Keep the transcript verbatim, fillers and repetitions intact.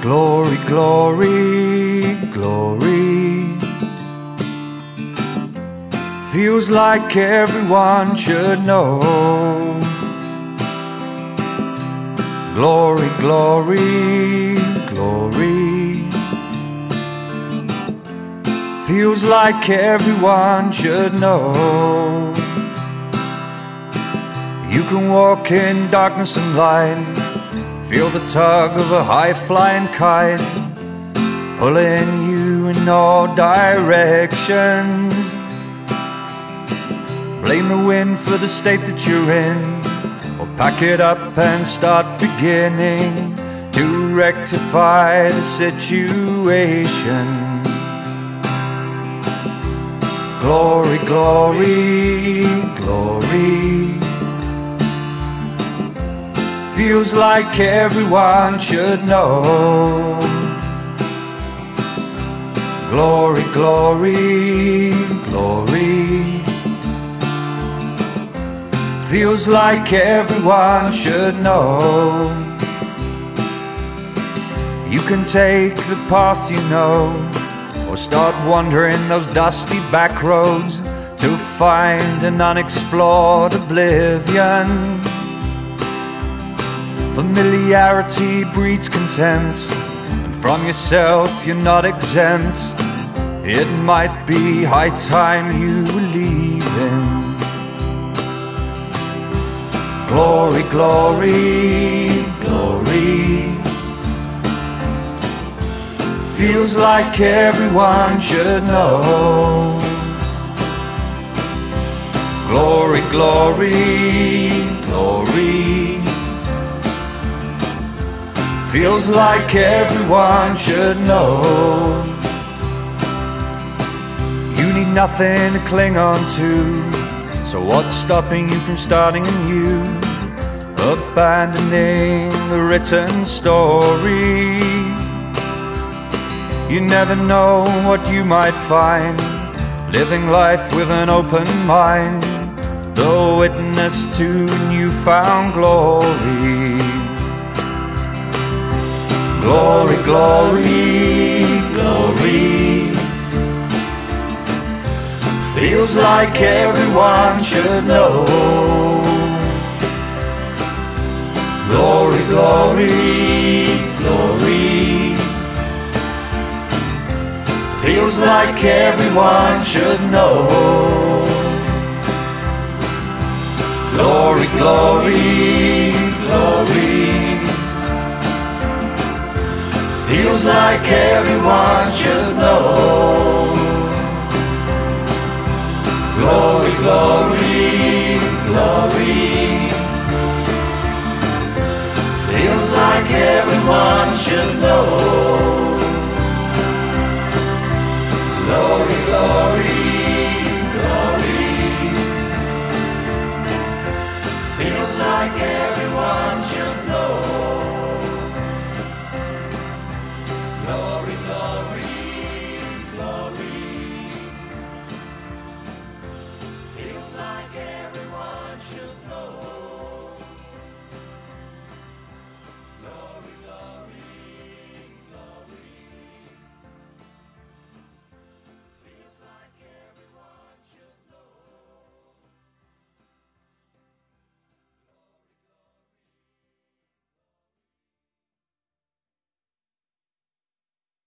Glory, glory, glory. Feels like everyone should know. Glory, glory, glory. Feels like everyone should know. You can walk in darkness and light, feel the tug of a high-flying kite, pulling you in all directions. Blame the wind for the state that you're in, or pack it up and start beginning to rectify the situation. Glory, glory, glory. Feels like everyone should know. Glory, glory, glory. Feels like everyone should know. You can take the path you know, or start wandering those dusty back roads to find an unexplored oblivion. Familiarity breeds contempt, and from yourself you're not exempt. It might be high time you were leaving. Glory, glory, glory. Feels like everyone should know. Glory, glory, glory. Feels like everyone should know. You need nothing to cling on to, so what's stopping you from starting anew? Abandoning the written story. You never know what you might find, living life with an open mind, the witness to newfound glory. Glory, glory, glory. Feels like everyone should know. Glory, glory, glory. Feels like everyone should know. Glory, glory, glory. Feels like everyone should know. Glory, glory, glory. Feels like everyone should know. Glory, glory.